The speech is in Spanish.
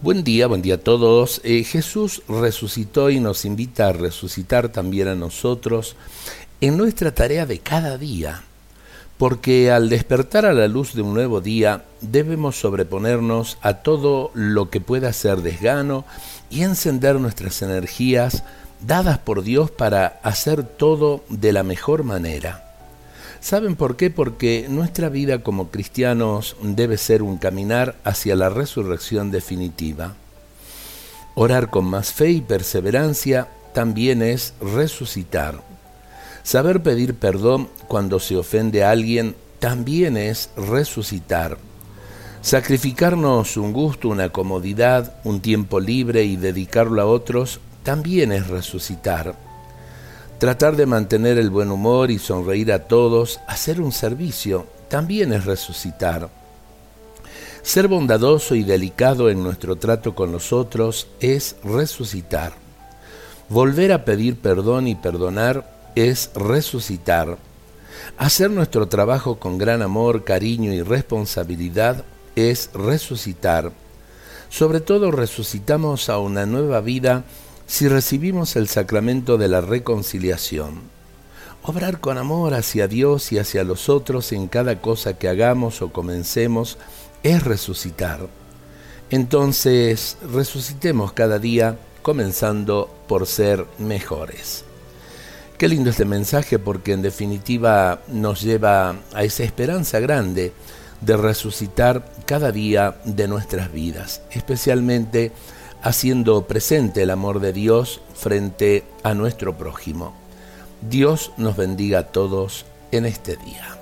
Buen día a todos. Jesús resucitó y nos invita a resucitar también a nosotros en nuestra tarea de cada día, porque al despertar a la luz de un nuevo día debemos sobreponernos a todo lo que pueda ser desgano y encender nuestras energías dadas por Dios para hacer todo de la mejor manera. ¿Saben por qué? Porque nuestra vida como cristianos debe ser un caminar hacia la resurrección definitiva. Orar con más fe y perseverancia también es resucitar. Saber pedir perdón cuando se ofende a alguien también es resucitar. Sacrificarnos un gusto, una comodidad, un tiempo libre y dedicarlo a otros también es resucitar. Tratar de mantener el buen humor y sonreír a todos, hacer un servicio, también es resucitar. Ser bondadoso y delicado en nuestro trato con los otros es resucitar. Volver a pedir perdón y perdonar es resucitar. Hacer nuestro trabajo con gran amor, cariño y responsabilidad es resucitar. Sobre todo resucitamos a una nueva vida si recibimos el sacramento de la reconciliación. Obrar con amor hacia Dios y hacia los otros en cada cosa que hagamos o comencemos es resucitar. Entonces, resucitemos cada día, comenzando por ser mejores. Qué lindo este mensaje, porque en definitiva nos lleva a esa esperanza grande de resucitar cada día de nuestras vidas, especialmente haciendo presente el amor de Dios frente a nuestro prójimo. Dios nos bendiga a todos en este día.